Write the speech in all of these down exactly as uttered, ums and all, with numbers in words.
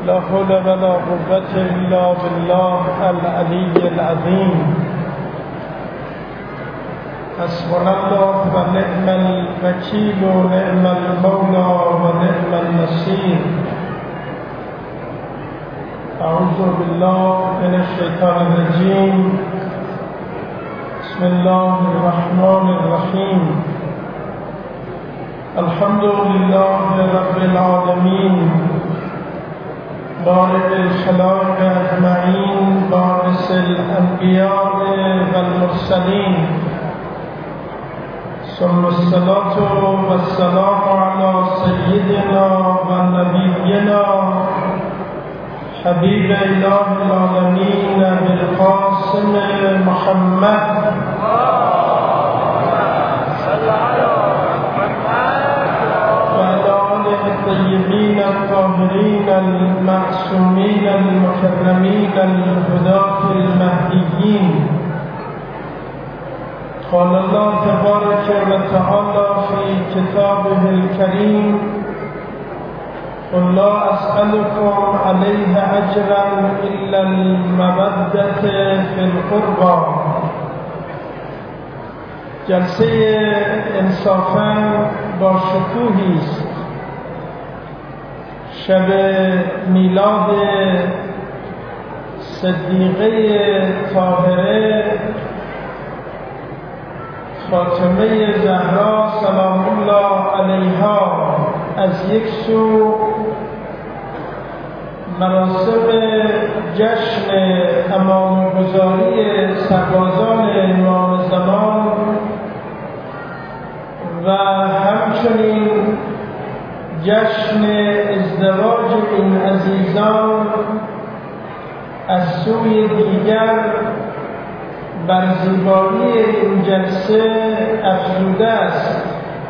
لا حول ولا قوة إلا بالله العلي العظيم. حسبنا الله ونعم الوكيل ونعم المولى ونعم النصير. أعوذ بالله من الشيطان الرجيم. بسم الله الرحمن الرحيم. الحمد لله رب العالمين، بارئ الخلائق أجمعين، بارئ الأنبياء والمرسلين، ثم الصلاة والسلام على سيدنا ونبينا حبيب إله العالمين بالقاسم محمد الطيبين الطاهرين المعصومين المكرمين الهداة المهديين. قال الله تبارك وتعالى في كتابه الكريم: قل لا أسألكم عليه أجرا إلا المودة في القربى. جلسه انصافا با شکوهی است. شب میلاد صدیقه طاهره فاطمه زهرا سلام الله علیها از یک سو مراسم جشن امامگذاری سربازان امام زمان و همچنین جشن ازدواج این عزیزان از سوی دیگر بر زیبایی این جلسه افزوده است.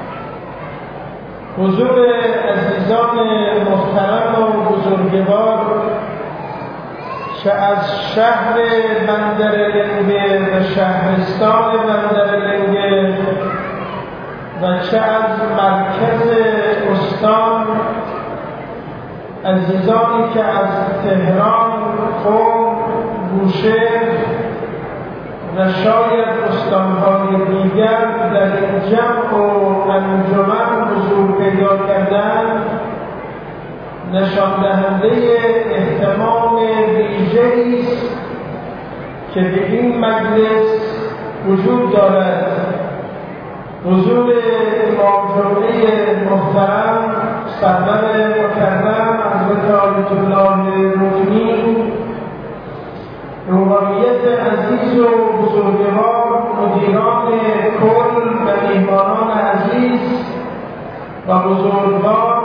حضور عزیزان محترم و بزرگوار چه از شهر بندرلنگه و شهرستان بندرلنگه و چه از مرکز استان، عزیزانی که از تهران، قم، بوشهر و شاید استانهای دیگر در این جمع و انجمن حضور پیدا کردند، نشان دهنده اهتمام ویژه‌ای است که به این مجلس وجود دارد. حضور امام جمعه محترم سرور مکرم حضرت آیت الله رکنی، روحانیت عزیز و بزرگوار، مدیران کل و میهمانان عزیز و بزرگوار،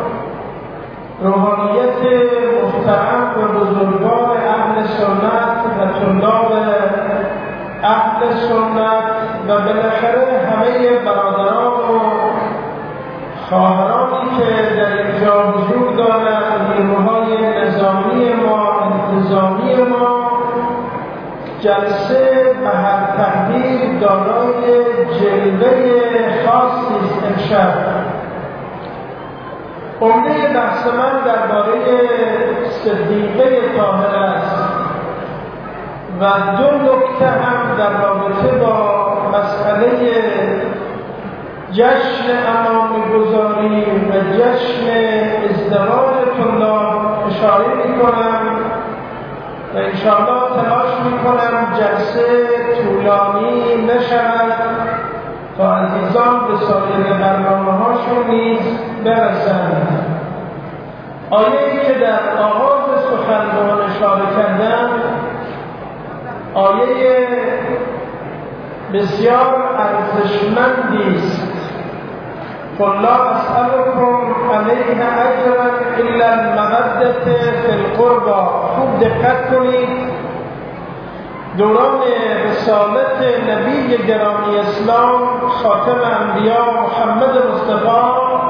روحانیت محترم و بزرگوار اهل سنت و طلاب اهل سنت و بالاخره همه برادران و خواهرانی که در اینجا حضور دارند، نیروهای نظامی ما، انتظامی ما. جلسه به هر تقدیر دارای جلوه خاصی است. امشب عمده بحث من درباره صدیقه طاهره است و دو نکته هم در رابطه با مسئله جشن امامگذاری و جشن ازدواج طلاب اشاره میکنم و انشاءالله تلاش میکنم جلسه طولانی نشود تا عزیزان به سایر برنامه هاشون نیز برسند. آیه‌ای که در آغاز سخنرانی اشاره کردم آیه بسیار ارزشمندی است. قل لا اسألكم علیه اجرا الا المودة فی القربى. خوب دقت کنید. دوران رسالت نبی گرامی اسلام خاتم انبیا محمد مصطفی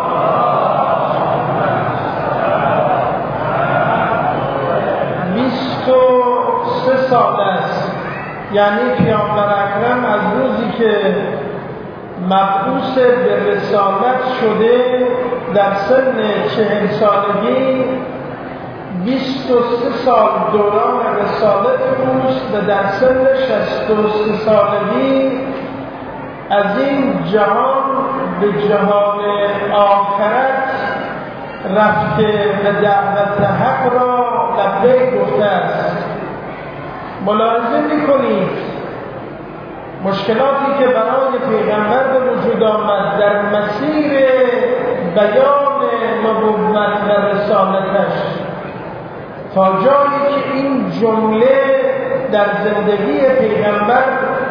بیست و سه سال است. یعنی پیامبر اکرم از روزی که مبعوث به رسالت شده در سن چهل سالگی بیست و سه سال دوران رسالت اوست و در سن شصت و سه سالگی از این جهان به جهان آخرت رفته و دعوت حق را لبیک گفته است. ملاحظه می‌کنید مشکلاتی که برای پیغمبر به وجود آمد در مسیر بیان نبوت و رسالتش، تا جایی که این جمله در زندگی پیغمبر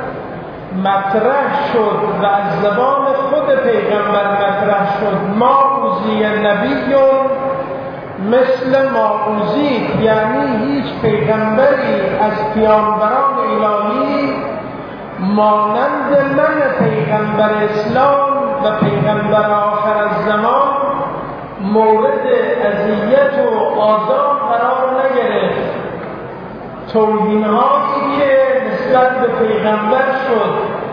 مطرح شد و از زبان خود پیغمبر مطرح شد، ما اوذی نبیون مثل ما اوذیت، یعنی هیچ پیغمبری از پیامبران الهی مانند من پیغمبر اسلام و پیغمبر آخر الزمان مورد اذیت و آزار قرار نگرفت. توهین‌هایی که نسبت به پیغمبر شد،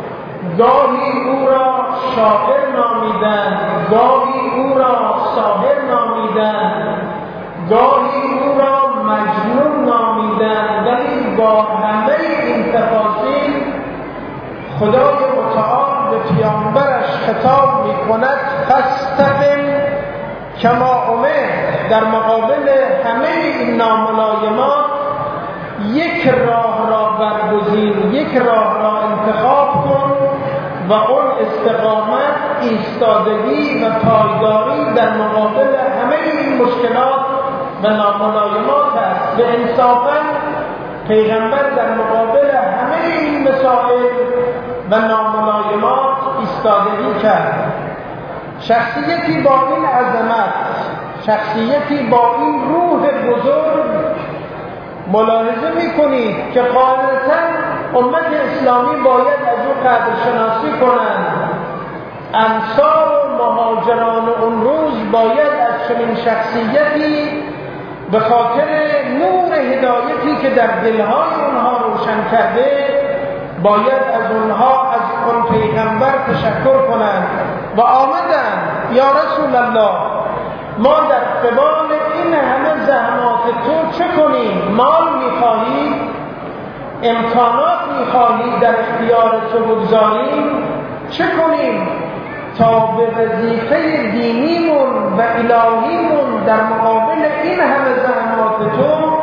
گاهی او را شاعر نامیدند، گاهی او را ساحر نامیدند، گاهی او را مجنون نامیدند، ولی با همه این تفاصیل خدای متعال به پیامبرش خطاب می‌کند فاستقم کما امرت. در مقابل همه این ناملایمات یک راه را برگزین، یک راه را انتخاب کن و اون استقامت، ایستادگی و پایداری در مقابل همه این مشکلات و ناملایمات است. و انصافاً پیغمبر در مقابل همه این مسائل و ناملایمات ایستادگی کرد. شخصیتی با این عظمت، شخصیتی با این روح بزرگ، ملاحظه میکنید که قاعدتاً امت اسلامی باید از او قدرشناسی کنند. انصار و مهاجران اون روز باید از چنین شخصیتی به خاطر نور هدایتی که در دلهای اونها روشن کرده باید از اونها از اون پیغمبر تشکر کنند و آمدند یا رسول الله ما در قبال این همه زحمات تو چه کنیم؟ مال میخواهی؟ امکانات میخواهی در اختیار تو بگذاریم؟ چه کنیم تا به وظیفه دینیمون و الهیمون در مقابل این همه زحمات تو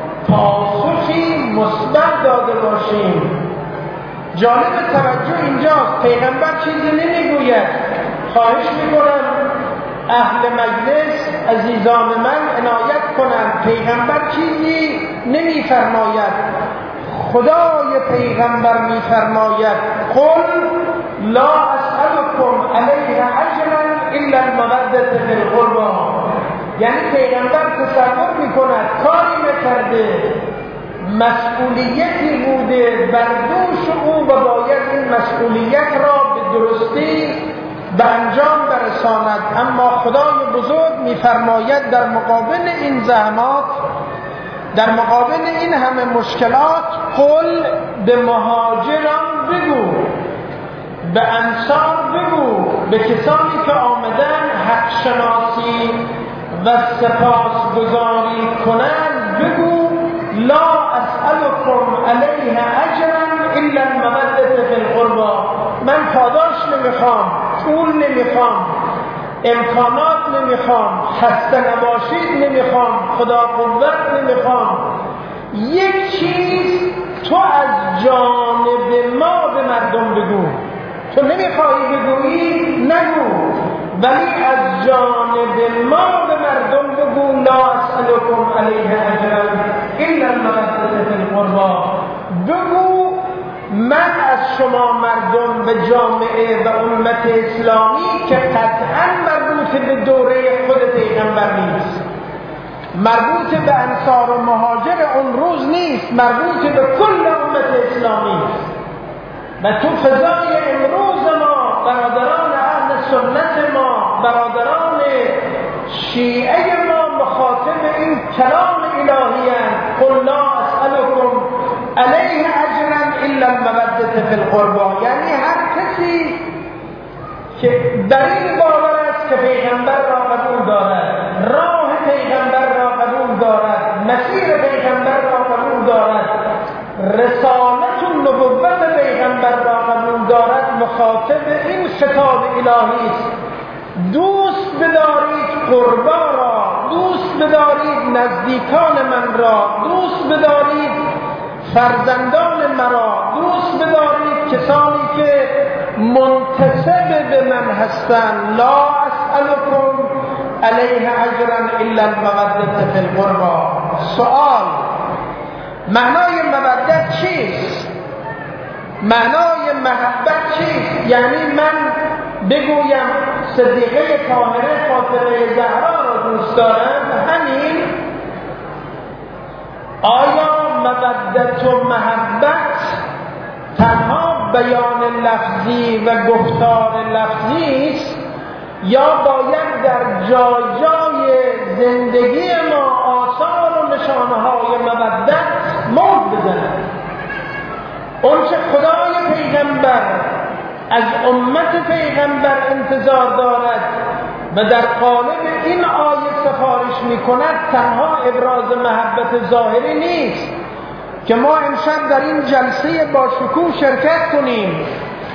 پاسخی مثبت داده باشیم؟ جالب توجه اینجاست، پیغمبر چیزی نمیگوید. خواهش میکنم اهل مجلس عزیزان من عنایت کنند، پیغمبر چیزی نمیفرماید، خدای پیغمبر میفرماید قل لا اسألكم علیه اجرا الا المودة فی القربى. یعنی پیغمبر تصور میکند کاری نکرده، مسئولیتی بوده بر دوش او و باید این مسئولیت را به درستی به انجام برساند. اما خدای بزرگ میفرماید در مقابل این زحمات، در مقابل این همه مشکلات، قل به مهاجران بگو، به انصار بگو، به کسانی که آمدن حق شناسی و سپاسگزاری کنند بگو لا اسألكم علیه اجرا الا المودة فی القربى. من پاداش نمیخوام، پول نمیخوام، امکانات نمیخوام، خسته نباشید نمیخوام، خدا قوت نمیخوام. یک چیز تو از جانب ما به مردم بگو. تو نمیخوایی بگویی نگو، ولی از جانب ما به مردم بگو لا اسألكم علیه اجرا الا المودة فی القربى. بگو من از شما مردم به جامعه و امت اسلامی که قطعا مربوط به دوره خود پیغمبر نیست، مربوط به انصار و مهاجر اون روز نیست، مربوط به کل امت اسلامی است. و تو فضای امروز ما، برادران اهل سنت ما، برادران شیعه ما، مخاطب این کلام الهی اند قل لا اسألكم علیه اجرا الا المودة فی القربى. یعنی هر کسی که در این باور است که پیغمبر را قبول دارد، راه پیغمبر را قبول دارد، پیغمبر را قبول دارد مخاطب این خطاب الهی است: دوست بدارید قربا را، دوست بدارید نزدیکان من را، دوست بدارید فرزندان مرا، دوست بدارید کسانی که منتسب به من هستند. لا اسألكم علیه اجرا الا المودة فی القربى. سوال: معنای مودت چیست؟ معنای محبت چیست؟ یعنی من بگویم صدیقه طاهره فاطمه زهرا را دوست دارم، همین؟ آیا مودت و محبت تنها بیان لفظی و گفتار لفظی است، یا باید در جای جای زندگی ما آثار و نشانه‌های مودت موج بزند؟ اون چه خدای پیغمبر از امت پیغمبر انتظار دارد و در قالب این آیه سفارش می کند تنها ابراز محبت ظاهری نیست که ما امشب در این جلسه با شکوه شرکت کنیم،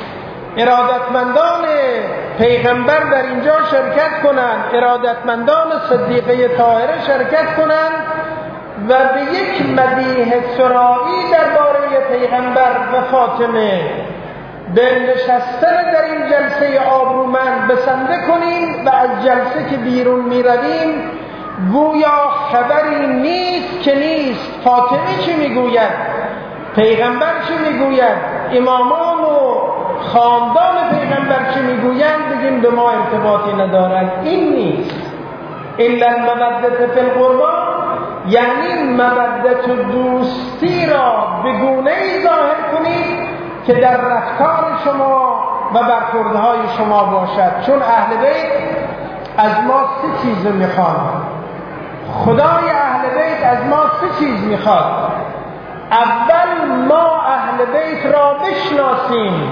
ارادتمندان پیغمبر در اینجا شرکت کنند، ارادتمندان صدیقه طاهره شرکت کنند و به یک مدیح سرایی درباره پیغمبر و فاطمه به نشستن در این جلسه آبرومند بسنده کنیم و از جلسه که بیرون می رویم گویا خبری نیست که نیست. فاطمه چی می گوید؟ پیغمبر چی می گوید؟ امامان و خاندان پیغمبر چی می گویند؟ بگیم به ما ارتباطی ندارد. این نیست. الا المودة فی القربى، یعنی مودت و دوستی را به گونه‌ای ظاهر کنید که در رفتار شما و برخوردهای شما باشد. چون اهل بیت از ما سه چیز میخواد. خدای اهل بیت از ما سه چیز میخواد. اول، ما اهل بیت را بشناسیم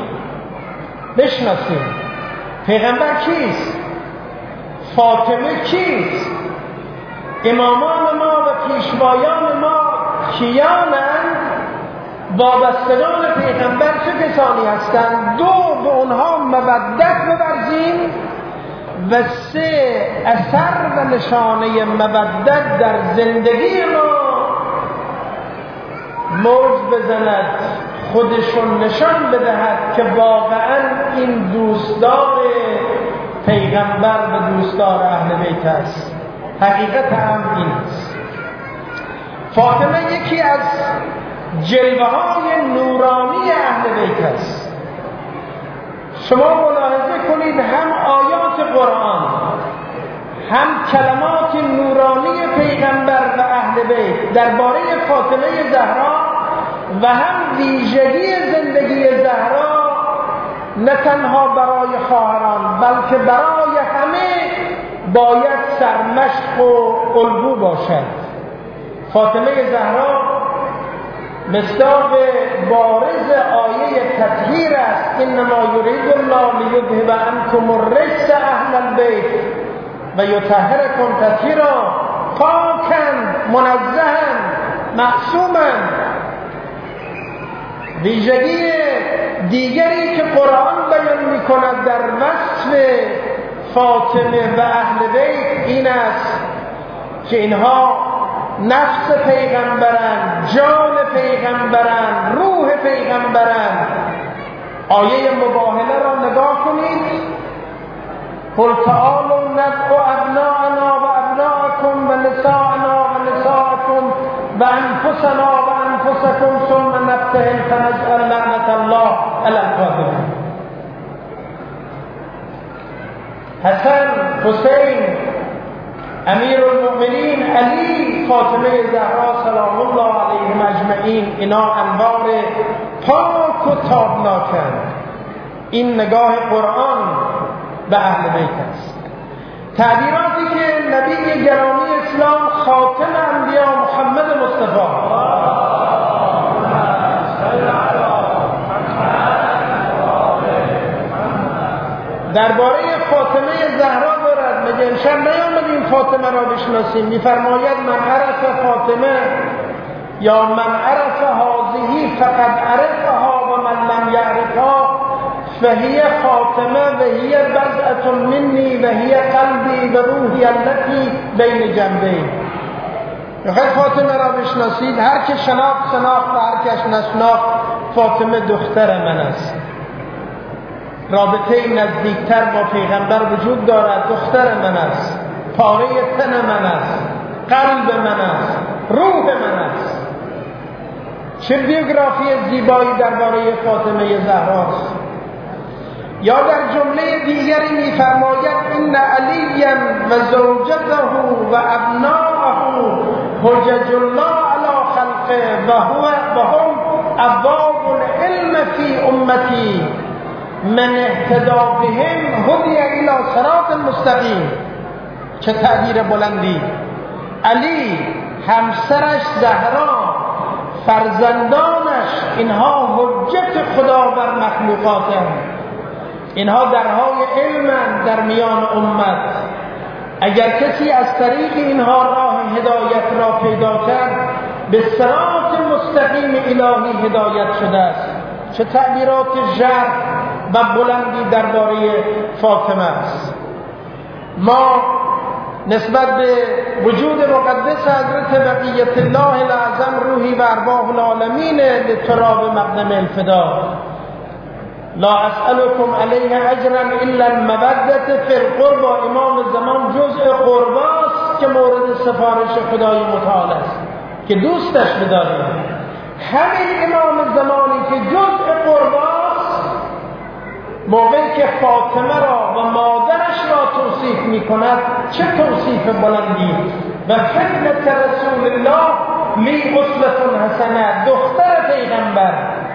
بشناسیم پیغمبر کیست؟ فاطمه کیست؟ امامان ما و پیشوایان ما کیانند؟ وابستگان پیغمبر چه کسانی هستند؟ دو، به اونها مودت بورزیم و سه، اثر و نشانه مودت در زندگی ما موج بزند، خودشون نشان بدهد که واقعا این دوستدار پیغمبر و دوستدار اهل بیت است. حقیقت هم این است. فاطمه یکی از جلوه های نورانی اهل بیت است. شما ملاحظه کنید هم آیات قرآن، هم کلمات نورانی پیغمبر و اهل بیت درباره فاطمه زهرا و هم ویژگی زندگی زهرا نه تنها برای خواهران بلکه برای همه باید سرمشق و الگو باشد. فاطمه زهرا مصداق بارز آیه تطهیر است: انما یرید الله لیذهب عنکم الرجس اهل البیت و یطهرکم تطهیرا. پاکن، منزهن، معصومن. ویژگی دیگری که قرآن بیان می کند در وصف فاطمه و اهل بیت این است که اینها نفس پیغمبرن، جان پیغمبرن، روح پیغمبرن. آیه مباهله را نگاه کنید: قل تعالوا ندعو ابناءنا و ابناءکم و نساءنا و نساءکم و انفسنا و انفسکم ثم نبتهل فنجعل لعنة الله علی الکاذبین. حسن، حسین، امیر المؤمنین، علی، فاطمه زهرا سلام الله علیهم اجمعین، اینا انوار پاک و تابناکند. این نگاه قرآن به اهل بیت است. تعبیراتی که نبی گرامی اسلام خاتم انبیا محمد مصطفی درباره فاطمه زهرا دارد. مگه امشب نیامدیم فاطمه را بشناسیم؟ میفرماید من عرف فاطمه یا من عرف هذه فقد عرفها و من لم یعرفها فهی فاطمه و هی بضعة منی و هی قلبی و روحی التي بین جنبی. میخواید فاطمه را بشناسید؟ هر که شناخت شناخت و هر کش نشناخت فاطمه دختر من است. رابطه نزدیکتر با پیغمبر وجود دارد. دختر من است، پاره تن من است، قلب من است، روح من است. چه بیوگرافی زیبایی درباره فاطمه زهراست. یا در جمله دیگری می‌فرماید ان علیا و زوجته و ابناءه حجج الله علی خلقه و هو و هم ابواب العلم فی امتی من اهتدا بهم هدی الی صراط مستقیم. چه تعبیر بلندی. علی، همسرش زهرا، فرزندانش، اینها حجت خدا بر مخلوقاتند. اینها درهای علم در میان امت. اگر کسی از طریق اینها راه هدایت را پیدا کرد به صراط مستقیم الهی هدایت شده است. چه تعبیرات ژرف و بلندی درباره فاطمه است. ما نسبت به وجود مقدس حضرت بقیت الله الاعظم روحی و ارواح العالمین لتراب مقدم الفدا، لا اسألكم علیه اجرا الا المودة فی القربى، امام زمان جزء قرباست که مورد سفارش خدای متعال است که دوستش بداریم. همین امام زمانی که جزء قرباست، موقعی که فاطمه را و مادرش را توصیف می کند، چه توصیف بلندی. و خدمت رسول الله لی اسوة حسنه، دختر پیغمبر،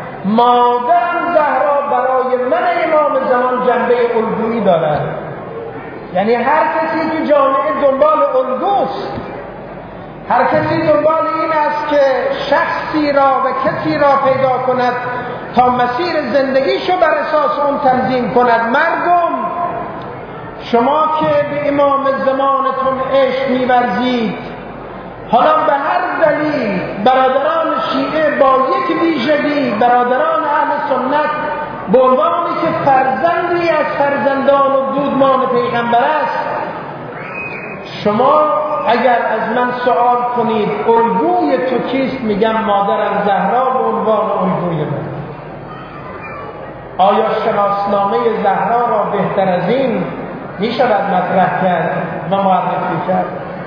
مادرم زهرا برای من امام زمان جنبه الگویی دارد. یعنی هر کسی که جامعه دنبال الگوست، هر کسی دنبال این است که شخصی را و کسی را پیدا کند تا مسیر زندگیشو بر اساس اون تنظیم کند. مردم، شما که به امام زمانتون عشق می‌ورزید، حالا به هر دلیل برادران شیعه با یک ویژگی، برادران اهل سنت به عنوانی که فرزندی از فرزندان و دودمان پیغمبر است، شما اگر از من سوال کنید الگوی تو کیست، میگم مادرم زهرا به عنوان الگوی من. آیا شناسنامه زهرا را بهتر از این می شود مطرح کرد و معرفی کرد؟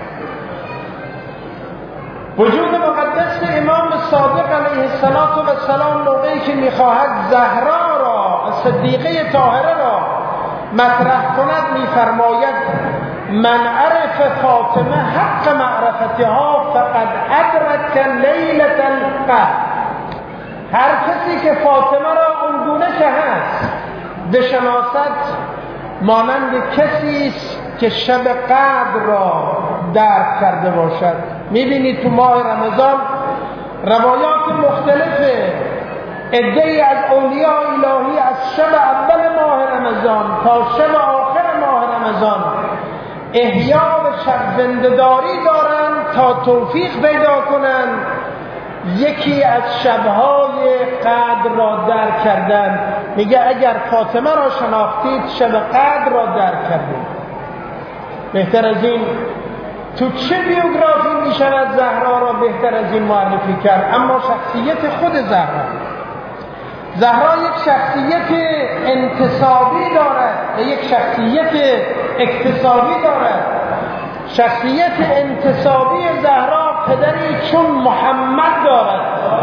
وجود مقدس امام صادق علیه السلام موقعی که میخواهد زهرا را، صدیقه طاهره را مطرح کند، میفرماید من عرف فاطمه حق معرفتها فقد ادرک لیلة القدر. هر کسی که فاطمه را اونگونه که هست بشناسد، مانند کسی است که شب قدر را درک کرده باشد. میبینید تو ماه رمضان روایات مختلفه، عده‌ای از اولیاء الهی از شب اول ماه رمضان تا شب آخر ماه رمضان احیا و شب زنده‌داری دارند تا توفیق پیدا کنند یکی از شبهای قدر را درک کردن. میگه اگر فاطمه را شناختید شب قدر را درک کردید. بهتر از این تو چه بیوگرافی میشود زهرا را بهتر از این معرفی کرد؟ اما شخصیت خود زهرا، زهرا یک شخصیت انتصابی دارد و یک شخصیت اکتسابی دارد. شخصیت انتصابی زهرا پدری چون محمد دارد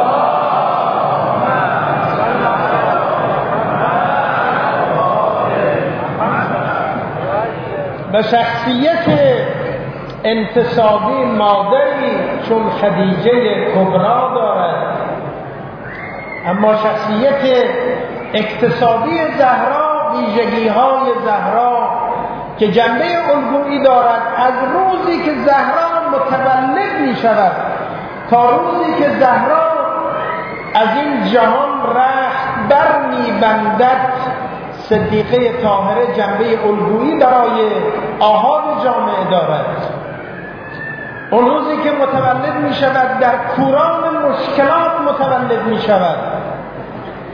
و شخصیت انتصابی مادری چون خدیجه کبرا دارد. اما شخصیت اکتسابی زهرا، ویژگی‌های زهرا که جنبه الگویی دارد، از روزی که زهرا متولد می شود تا روزی که زهرا از این جهان رخت بر می بندد، صدیقه طاهره جنبه الگویی برای آحاد جامعه دارد. اون روزی که متولد می شود در کوران مشکلات متولد می شود.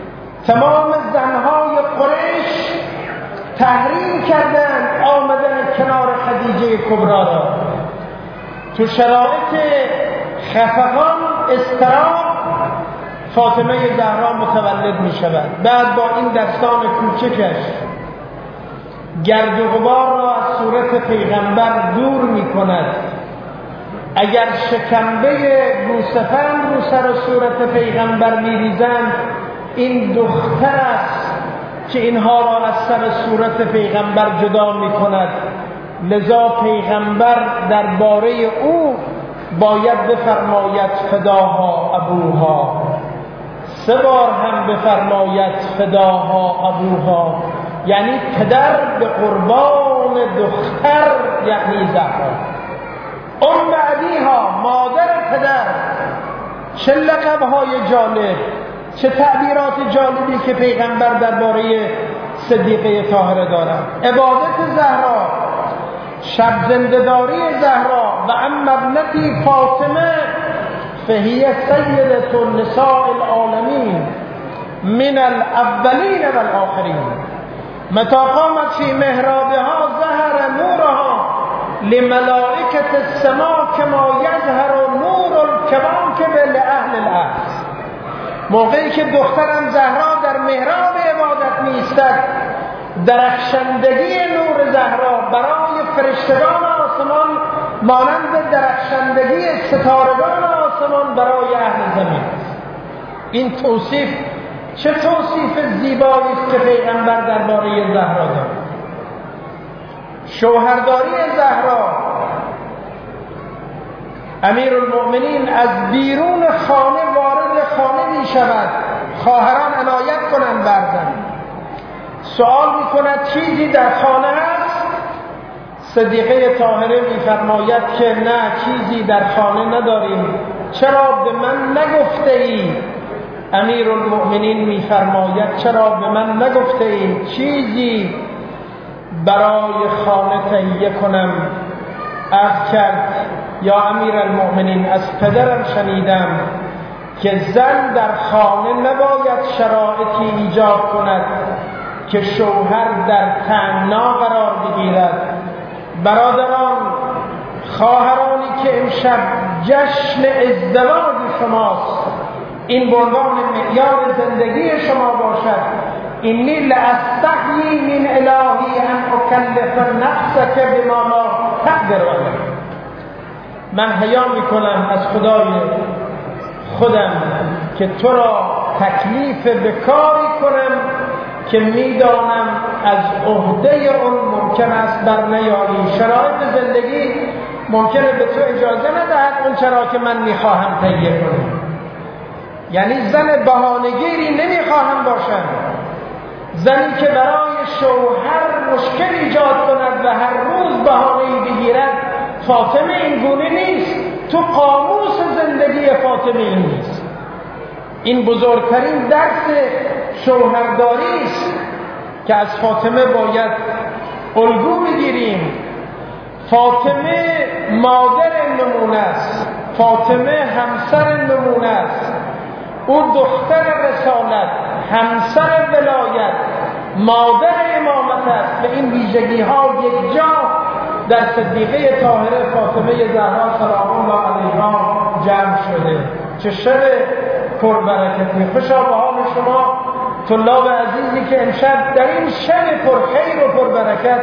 تمام زنهای قریش تحریم کردند آمدن کنار خدیجه کبری را. تو شرایط خفقان اضطراب فاطمه زهرا متولد می شود. بعد با این دستان کوچکش گرد و غبار را از صورت پیغمبر دور می کند. اگر شکنبه گوسفند رو سر و صورت پیغمبر می ریزند، این دختر است که اینها را از سر صورت پیغمبر جدا می کند. لذا پیغمبر درباره او باید بفرماید فداها ابوها، سه بار هم بفرماید فداها ابوها، یعنی پدر به قربان دختر، یعنی زهرا. ام ابیها، مادر پدر. چه لقب‌های جالب، چه تعبیرات جالبی که پیغمبر درباره صدیقه طاهره دارد. عبادت زهرا، شب زنده‌داری زهرا و اما ابنتی فاطمه فهی سیدة نساء العالمین من الاولین والآخرین متى قامت فی محرابها ظهر نورها لملائکة السماء کما یظهر نور الکواکب لأهل الارض. موقعی که دخترم زهرا در محراب عبادت می‌ایستد، درخشندگی نور زهرا برای فرشتگان آسمان مانند درخشندگی ستارگان آسمان برای اهل زمین. این توصیف چه توصیف زیبایی است که پیغمبر درباره زهرا دارد. شوهرداری زهرا، امیرالمؤمنین از بیرون خانه وارد خانه می شود، خواهران عنایت کنند بردن، سوال می کند چیزی در خانه هست؟ صدیقه طاهره می فرماید که نه، چیزی در خانه نداریم. چرا به من نگفته ای؟ امیرالمؤمنین می فرماید چرا به من نگفته ای چیزی برای خانه تهیه کنم؟ عرض کرد یا امیرالمؤمنین، از پدرم شنیدم که زن در خانه نباید شرایطی ایجاد کند که شوهر در تنگنا قرار بگیرد. برادران، خواهرانی که امشب جشن ازدواج شماست، این به عنوان معیار زندگی شما باشد. اینی لاستحیی من الهی ان اکلف نفسک بما لا تقدر علیه. من حیا میکنم از خدای خودم که تو را تکلیف به کاری کنم که میدانم از عهده اون ممکن است بر نیایی. شرایط زندگی ممکنه به تو اجازه ندهد اون چرا که من میخواهم تهیه کنم. یعنی زن بهانه‌گیری نمیخواهم باشم، زنی که برای شوهر مشکل ایجاد کند و هر روز بهانه‌ای بگیرد. فاطمه این گونه نیست، تو قاموس زندگی فاطمه این نیست. این بزرگترین درس شوهرداری است که از فاطمه باید الگو بگیریم. فاطمه مادر نمونه است، فاطمه همسر نمونه است، او دختر رسالت، همسر ولایت، مادر امامت است. به این ویژگی ها یک جا در صدیقه طاهره فاطمه زهرا سلام الله علیها جمع شده. چه شب پربرکتی. خوشا به حال شما طلاب عزیزی که امشب در این شب پرخیر و پربرکت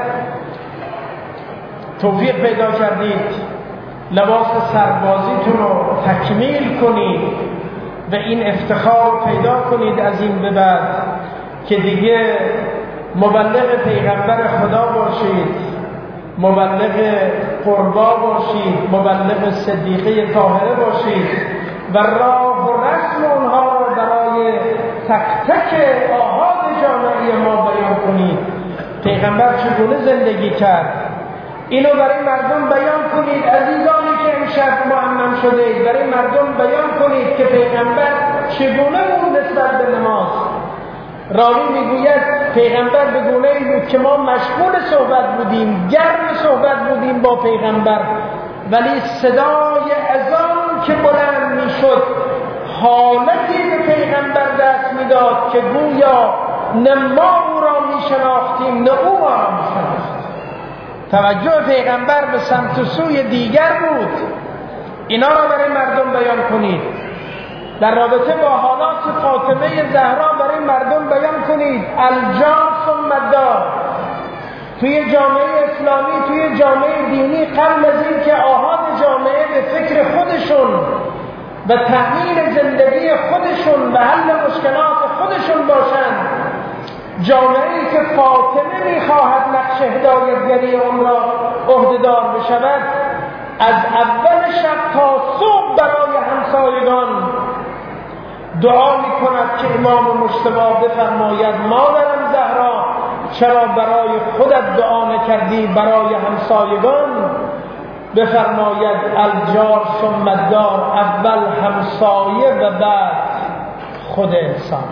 توفیق پیدا کردید لباس سربازیتون رو تکمیل کنید و این افتخار رو پیدا کنید از این به بعد که دیگه مبلغ پیغمبر خدا باشید، مبلغ قربا باشید، مبلغ صدیقه طاهره باشید و راه و رسم اونها رو برای تک تک آحاد جامعه ما بیان کنید. پیغمبر چگونه زندگی کرد اینو برای مردم بیان کنید. عزیزانی که امشب معمم شده اید، برای مردم بیان کنید که پیغمبر چگونه بود نسبت به نماز. راوی میگوید پیغمبر به گونه‌ای بود که ما مشغول صحبت بودیم، گرم صحبت بودیم با پیغمبر، ولی صدای اذان که بلند میشد حالتی به پیغمبر دست میداد که گویا نه ما او را میشناختیم نه او ما را میشناخت. توجه پیغمبر به سمت و سوی دیگر بود. اینا را برای مردم بیان کنید. در رابطه با حالات فاطمه زهرا برای مردم بیان کنید. الجار ثم الدار. توی جامعه اسلامی، توی جامعه دینی، قبل از این که آحاد جامعه به فکر خودشون و تأمین زندگی خودشون و حل مشکلات خودشون باشند، جامعه‌ای که فاطمه می‌خواهد نقش هدایتگری اون را عهده‌دار بشود، از اول شب تا صبح برای همسایگان دعا می‌کند که امام مجتبی بفرماید مادرم زهرا چرا برای خودت دعا نکردی برای همسایگان؟ بفرماید الجار ثم الدار، اول همسایه و بعد خود انسان.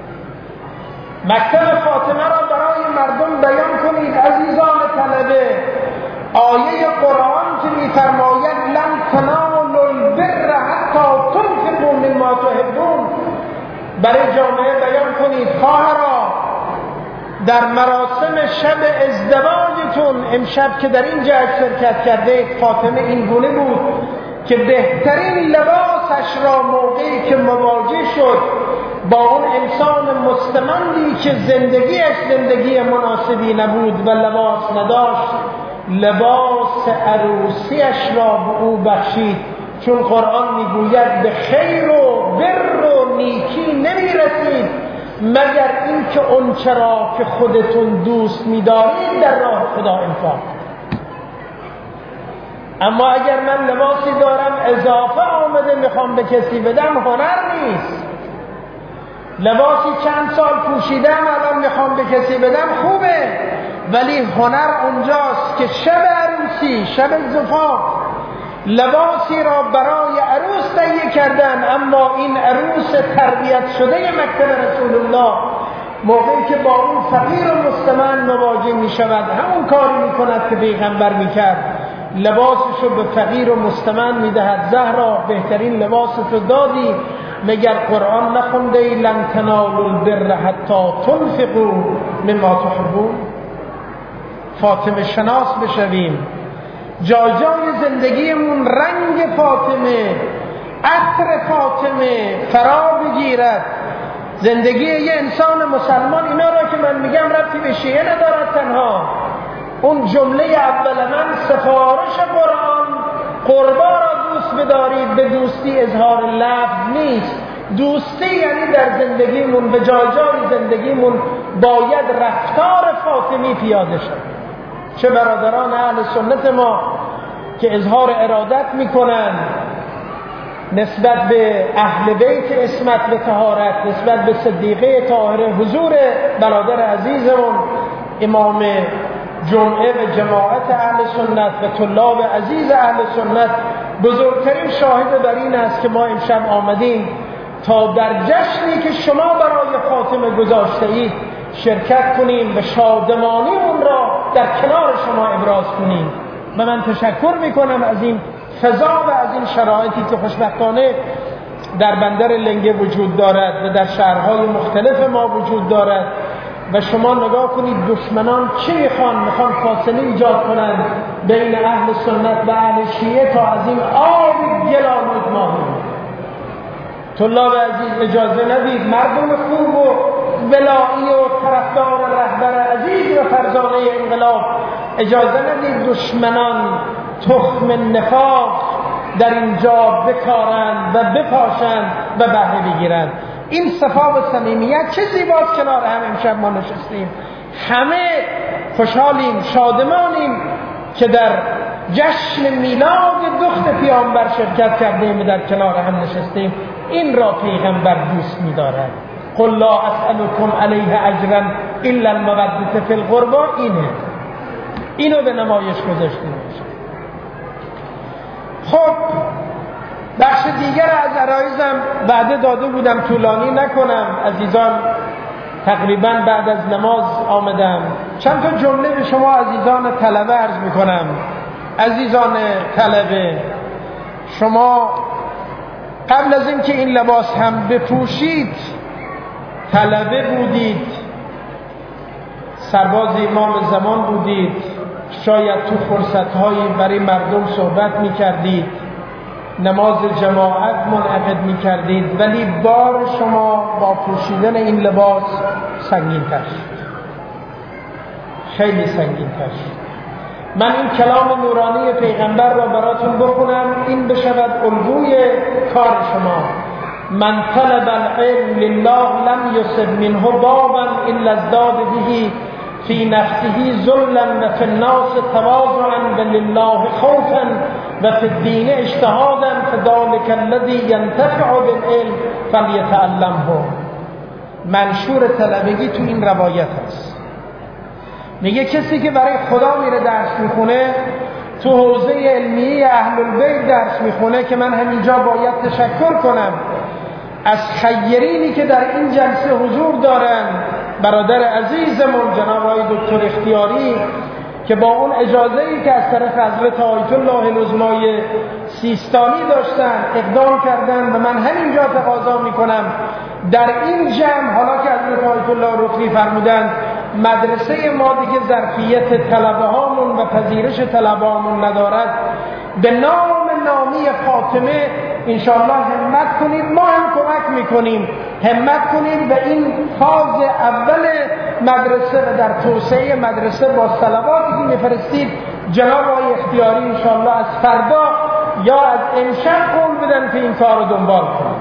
مکتب فاطمه را برای مردم بیان کنید عزیزان طلبه. آیه قرآن که می‌فرماید لن تنالوا البر حتی تنفقوا مما تحبون، برای جامعه بیان کنید. خواهرها، در مراسم شب ازدواجتون امشب که در این جشن شرکت کرده، فاطمه این گونه بود که بهترین لباسش را موقعی که مواجه شد با اون انسان مستمندی که زندگیش زندگی مناسبی نبود و لباس نداشت، لباس عروسیش را به او بخشید. چون قرآن میگوید به خیر و بر و نیکی نمیرسید مگر اینکه اون چرا که خودتون دوست می‌دارید در راه خدا انفاق. اما اگر من لباسی دارم اضافه آمده میخوام به کسی بدم، هنر نیست. لباسی چند سال پوشیدم الان میخوام به کسی بدم، خوبه، ولی هنر اونجاست که شب عروسی، شب زفاف، لباسی را برای عروس تهیه کردن، اما این عروس تربیت شده مکتب رسول الله موقعی که با اون فقیر و مستمند مواجه می شود همون کاری می کند که پیغمبر می کرد، لباسش رو به فقیر و مستمند می دهد. زهرا بهترین لباس رو دادی، مگر قرآن نخونده لن تنالوا البر حتی تنفقوا مما تحبون؟ فاطمه شناس بشویم، جای جای زندگیمون رنگ فاطمه، عطر فاطمه فرا بگیرد. زندگی یه انسان مسلمان، اینا را که من میگم ربطی به شیعه ندارد، تنها اون جمله اول من سفارش قرآن قربا را دوست بدارید، به دوستی اظهار لفظ نیست. دوستی یعنی در زندگیمون، به جای جای زندگیمون باید رفتار فاطمی پیاده شد. چه برادران اهل سنت ما که اظهار ارادت میکنن نسبت به اهل بیت عصمت و طهارت، نسبت به صدیقه طاهره، حضور برادر عزیزمون امام جمعه و جماعت اهل سنت و طلاب عزیز اهل سنت، بزرگترین شاهد بر این است که ما امشب آمدیم تا در جشنی که شما برای فاطمه گذاشته اید شرکت کنیم و شادمانی اون را در کنار شما ابراز کنیم. و من تشکر میکنم از این فضا و از این شرایطی که خوشبختانه در بندر لنگه وجود دارد و در شهرهای مختلف ما وجود دارد. و شما نگاه کنید دشمنان چی میخوان؟ میخوان فاصله ایجاد کنند بین اهل سنت و اهل شیعه تا از این آب گلالود ماهی. طلاب عزیز اجازه ندید مردم خوب و ولایی و طرفدار رهبر عزیز و فرزانه انقلاب، اجازه ندید دشمنان تخم نفاق در اینجا بکارند و بپاشند و بهره بگیرند. این صفا و صمیمیت چه زیباست کنار هم امشب ما نشستیم، همه خوشحالیم، شادمانیم که در جشن میلاد دختر پیامبر شرکت کردیم و در کنار هم نشستیم. این را پیغمبر دوست می‌دارد. قل لا اسألكم علیه اجرا الا المودة فی القربى. اینه، اینو به نمایش گذاشتیم. خب بخش دیگر از عرایزم وعده داده بودم طولانی نکنم. عزیزان تقریبا بعد از نماز آمدم. چند تا جمله به شما عزیزان طلبه عرض میکنم. عزیزان طلبه، شما قبل از این که این لباس هم بپوشید طلبه بودید، سرباز امام زمان بودید، شاید تو فرصت‌هایی برای مردم صحبت می‌کردید، نماز جماعت منعقد می‌کردید، ولی بار شما با پوشیدن این لباس سنگین‌تر شد، خیلی سنگین‌تر شد. من این کلام نورانی پیغمبر را براتون بخونم، این بشود الگوی کار شما. من طلب العلم لله لم یصب منه بابا الا ازداد به فی نفسه ذلا و فی الناس تواضعا و لله خوفا و فی الدین اجتهادا فذلک الذی ینتفع بالعلم فلیتعلمه. منشور طلبگی تو این روایت است. میگه کسی که برای خدا میره درس میخونه، تو حوزه علمیه اهل البیت درس میخونه، که من همینجا باید تشکر کنم از خیرینی که در این جلسه حضور دارن، برادر عزیزمون جناب آقای دکتر اختیاری که با اون اجازه‌ای که از طرف حضرت آیت الله العظمای سیستانی داشتن اقدام کردن و من همینجا تقاضا میکنم در این جمع، حالا که حضرت آیت الله رکلی فرمودن مدرسه ما دیگه ظرفیت طلبه هامون و پذیرش طلبه هامون ندارد، به نام نامی فاطمه انشاءالله همت کنید، ما هم کمک میکنیم، همت کنید به این فاز اول مدرسه و در توسعه مدرسه با صلواتی که میفرستید جناب آقای اختیاری انشاءالله از فردا یا از امشب قول بدن که این کار رو دنبال کنید.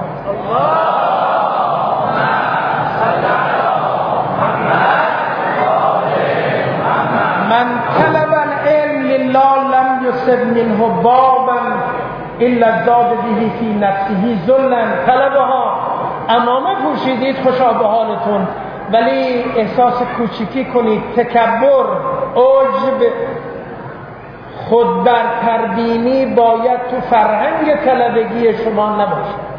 من طلب العلم لله لم یصب منه بابا الا ازداد به فی نفسه ذلا. طلبه ها امامه پوشیدید، خوشا به حالتون، ولی احساس کوچیکی کنید، تکبر، عجب، خود برتربینی باید تو فرهنگ طلبگی شما نباشه.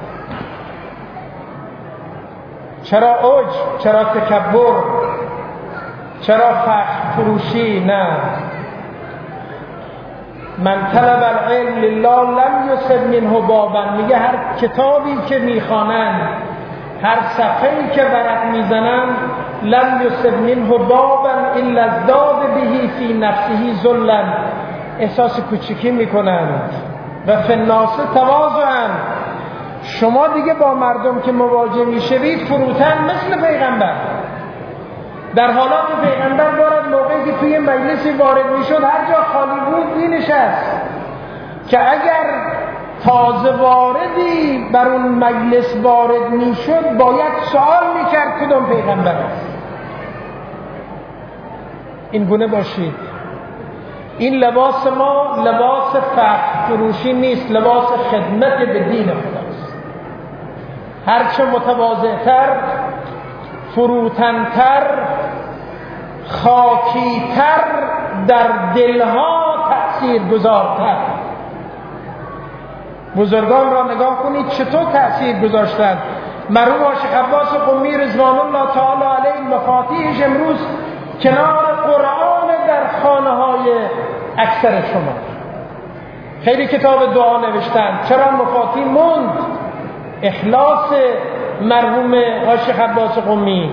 چرا عجب؟ چرا تکبر؟ چرا فخر فروشی؟ نه. من طلب العلم لله لم یصب منه بابا. میگه هر کتابی که میخوانن، هر صفحه‌ای که ورق میزنن، لم یصب منه بابا الا ازداد به فی نفسه ذلا، احساس کوچکی میکنند و فی الناس تواضعا. شما دیگه با مردم که مواجه میشوید فروتن مثل پیغمبر. در حالات پیغمبر بارد موقعی که توی مجلسی وارد میشد هر جا خالی بود مینشست، که اگر تازه واردی بر اون مجلس وارد میشد باید سوال میکرد کدوم پیغمبر است. این گونه باشید. این لباس ما لباس فخر فروشی نیست، لباس خدمت به دین خداست. هرچه متواضع‌تر، فروتن‌تر، خاکی‌تر، در دلها تأثیر گذارتر. بزرگان را نگاه کنید چطور تأثیر گذاشتند. مرحوم شیخ عباس قمی رضوان الله تعالی علیه مفاتیحش امروز کنار قرآن در خانه های اکثر شما. خیلی کتاب دعا نوشتند، چرا مفاتیح موند؟ اخلاص مرحوم شیخ عباس قمی.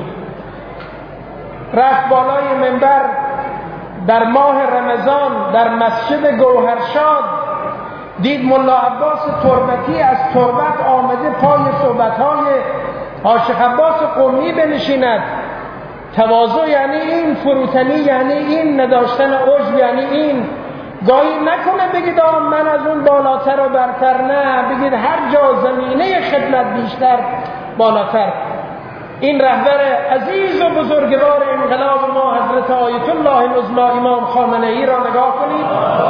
رفت بالای منبر در ماه رمضان در مسجد گوهرشاد، دید ملا عباس تربتی از تربت آمده پای صحبت‌های شیخ عباس قمی بنشیند. تواضع یعنی این، فروتنی یعنی این، نداشتن عجب یعنی این. گاهی نکنه بگید آه من از اون بالاتر و برتر، نه، بگید هر جا زمینه خدمت بیشتر بالاتر. این رهبر عزیز و بزرگوار انقلاب ما حضرت آیت الله العظمی امام خامنه ای را نگاه کنید.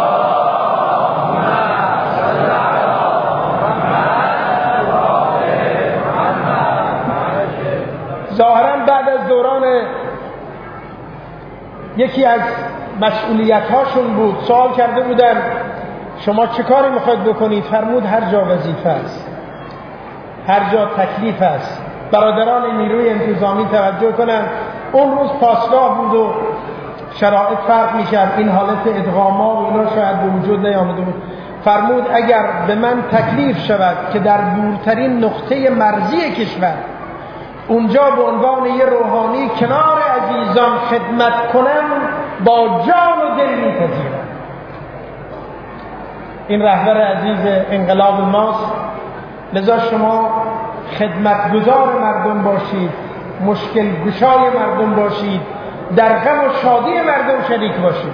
ظاهرا بعد از دوران یکی از مسئولیت هاشون بود، سوال کرده بودن شما چه کاری میخواید بکنید؟ فرمود هر جا وظیفه است، هر جا تکلیف است. برادران نیروی انتظامی توجه کنند، اون روز پاسگاه بود و شرایط فرق میکرد، این حالت ادغاما و اینا شاید به وجود نیامده بود. فرمود اگر به من تکلیف شود که در دورترین نقطه مرزی کشور اونجا به عنوان یه روحانی کنار عزیزان خدمت کنم با جان و دل میپذیرم. این رهبر عزیز انقلاب ماست. لذا شما خدمتگزار مردم باشید، مشکل گشای مردم باشید، در غم و شادی مردم شریک باشید،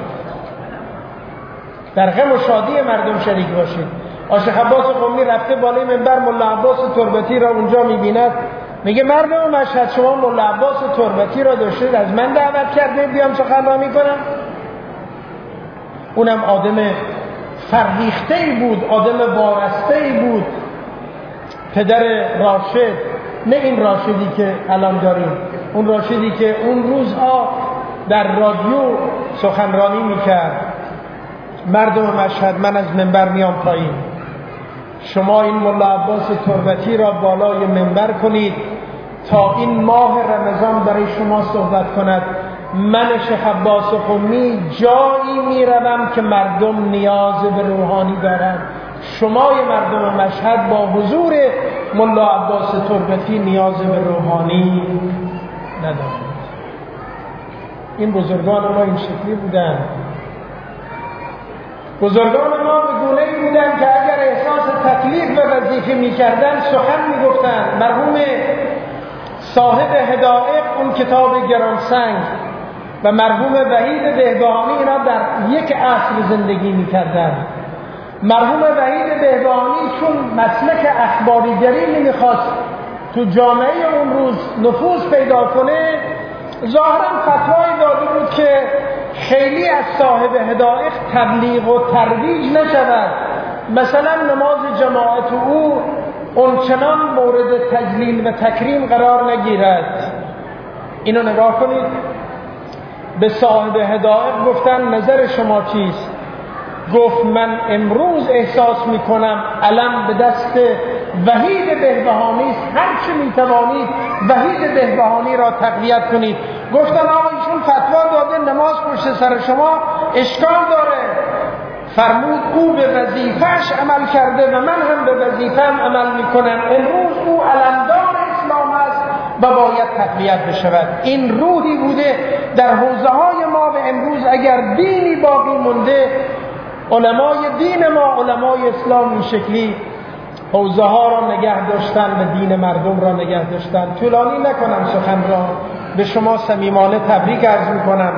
در غم و شادی مردم شریک باشید. آشیخ عباس قمی رفته بالای منبر ملا عباس تربتی را اونجا میبیند، میگه مردم مشهد شما ملا عباس تربتی را داشتید، از من دعوت کرده بیام سخنرانی کنم؟ اونم آدم فرهیخته‌ای بود، آدم وارسته‌ای بود، پدر راشد، نه این راشدی که الان داریم، اون راشدی که اون روزها در رادیو سخنرانی میکرد. مردم مشهد، من از منبر میام پایین، شما این ملا عباس تربتی را بالای منبر کنید تا این ماه رمضان برای شما صحبت کند. من شیخ عباس قمی جایی میروم که مردم نیاز به روحانی دارند. شمای مردم مشهد با حضور ملا عباس تربتی نیاز به روحانی ندارند. این بزرگان ما این شکلی بودند. بزرگان ما به گونه‌ای بودند که اگر احساس تکلیف و وظیفه می‌کردند سخن می‌گفتند. مرحوم صاحب هدایق اون کتاب گرانسنگ و مرحوم وحید بهبهانی اینا در یک عصر زندگی می‌کردند. مرحوم وحید بهبهانی چون مسلک اخباریگری نمی‌خواست تو جامعه اون روز نفوذ پیدا کنه، ظاهراً فتوایی داده بود که خیلی از صاحب هدایق تبلیغ و ترویج نشود. مثلا نماز جماعت او اونچنان مورد تجلیل و تکریم قرار نگیرد. اینو نگاه کنید. به صاحب هدایق گفتن نظر شما چیست؟ گفت من امروز احساس میکنم علم به دست وحید بهبهانی است، هر چه میتوانید وحید بهبهانی را تقویت کنید. گفتن آقا ایشون فتوا داده نماز پشت سر شما اشکال داره. فرمود او به وظیفه‌اش عمل کرده و من هم به وظیفه‌ام عمل میکنم. امروز او علمدار اسلام است و باید تقویت بشود. این روحی بوده در حوزه های ما و امروز اگر دینی باقی مونده، علمای دین ما، علمای اسلام این شکلی حوزه ها را نگه داشتن و دین مردم را نگه داشتن. طولانی نکنم سخن را، به شما صمیمانه تبریک عرض میکنم.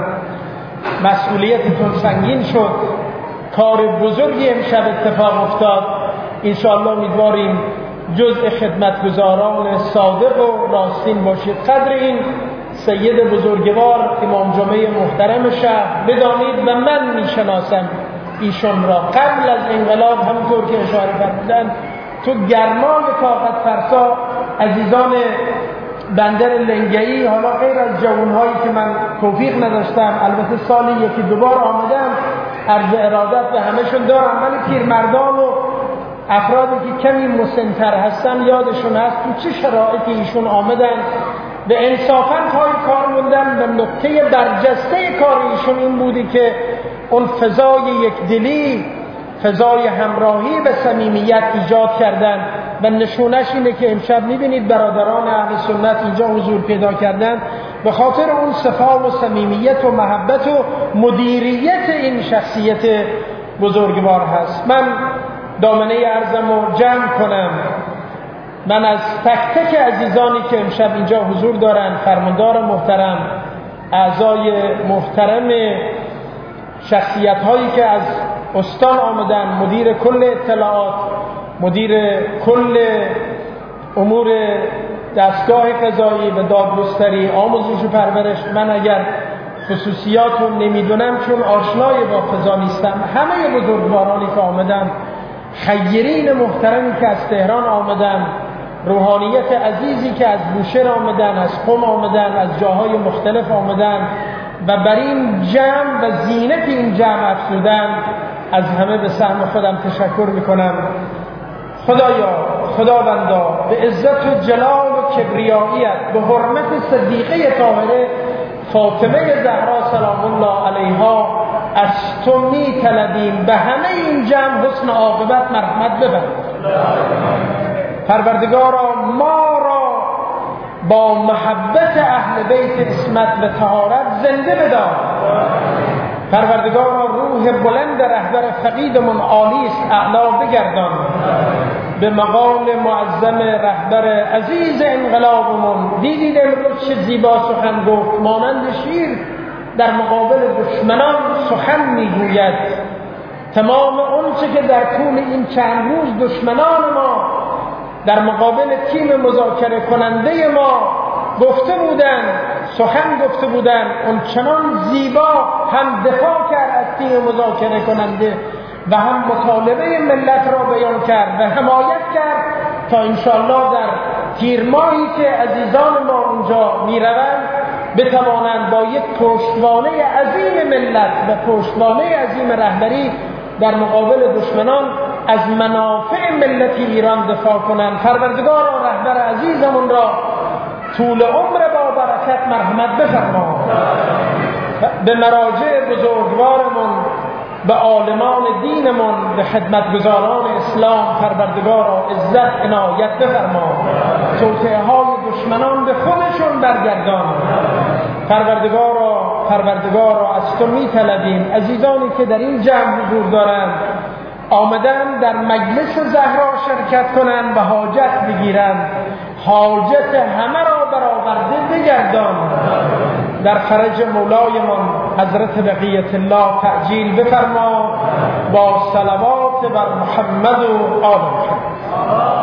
مسئولیتتون سنگین شد، کار بزرگی امشب اتفاق افتاد. انشاءالله امیدواریم جزء خدمتگزاران صادق و راستین باشید. قدر این سید بزرگوار امام جمعه محترم شهر بدانید و من میشناسم ایشون را. قبل از انقلاب همونطور که اشاره فرمودن تو گرمای طاقت فرسا عزیزان بندر لنگئی، حالا غیر از جوانهایی که من توفیق نداشتم، البته سالی یکی دوبار آمدم، عرض ارادت به همشون دارم، ولی پیرمردان و افرادی که کمی مسن‌تر هستن یادشون هست تو چه شرایطی ایشون آمدن و انصافاً پای کار موندن. و نقطه برجسته کار ایشون این بودی که اون فضای یک دلی، فضای همراهی و صمیمیت ایجاد کردن و نشونش اینه که امشب میبینید برادران اهل سنت اینجا حضور پیدا کردن به خاطر اون صفا و صمیمیت و محبت و مدیریت این شخصیت بزرگوار هست. من دامنه عرضم رو جمع کنم. من از تک تک عزیزانی که امشب اینجا حضور دارن، فرماندار محترم، اعضای محترم، شخصیت هایی که از استان آمدن، مدیر کل اطلاعات، مدیر کل امور دستگاه قضایی و دادگستری، آموزش و پرورش، من اگر خصوصیات رو نمیدونم چون آشنای با قضا نیستم، همه بزرگوارانی که آمدن، خیرین محترمی که از تهران آمدن، روحانیت عزیزی که از بوشهر آمدن، از قم آمدن، از جاهای مختلف آمدن و بر این جمع و زینت این جمع افزودن، از همه به سهم خودم تشکر میکنم. خدایا، خداوندا، به عزت و جلال و کبریاییت، به حرمت صدیقه طاهره فاطمه زهرا سلام الله علیها از تو می طلبیم به همه این جمع حسن عاقبت مرحمت ببر. پروردگارا ما را با محبت اهل بیت عصمت و طهارت زنده بدار. پروردگارا روح بلند رهبر فقیدمون عالی است، اعلا بگردان. به مقام معظم رهبر عزیز انقلابمون دیدید امروز چه زیبا سخن گفت، مانند شیر در مقابل دشمنان سخن میگوید. تمام اونچه که در طول این چند روز دشمنان ما در مقابل تیم مذاکره کننده ما گفته بودند، سخن گفته بودند، اون چنان زیبا هم دفاع کرد از تیم مذاکره کننده و هم مطالبه ملت را بیان کرد و حمایت کرد تا انشاءالله در تیر ماهی که عزیزان ما اونجا میروند بتوانند با یک پشتوانه عظیم ملت و پشتوانه عظیم رهبری در مقابل دشمنان از منافع ملت ایران دفاع کنند. پروردگار رهبر عزیزمون را طول عمر با برکت مرحمت بفرما. به مراجع بزرگوارمون، به عالمان دینمون، به خدمتگزاران اسلام پروردگارا عزت عنایت بفرما. توطئه های دشمنان به خودشون برگردان. پروردگارا پروردگارا از تو میطلبیم عزیزانی که در این جمع حضور دارند آمدن در مجلس زهرا شرکت کنند و حاجت بگیرند، حاجت همه را برآورده بگردان. در فرج مولایمان حضرت بقیت الله تعجیل بفرما. با صلوات بر محمد و آل محمد.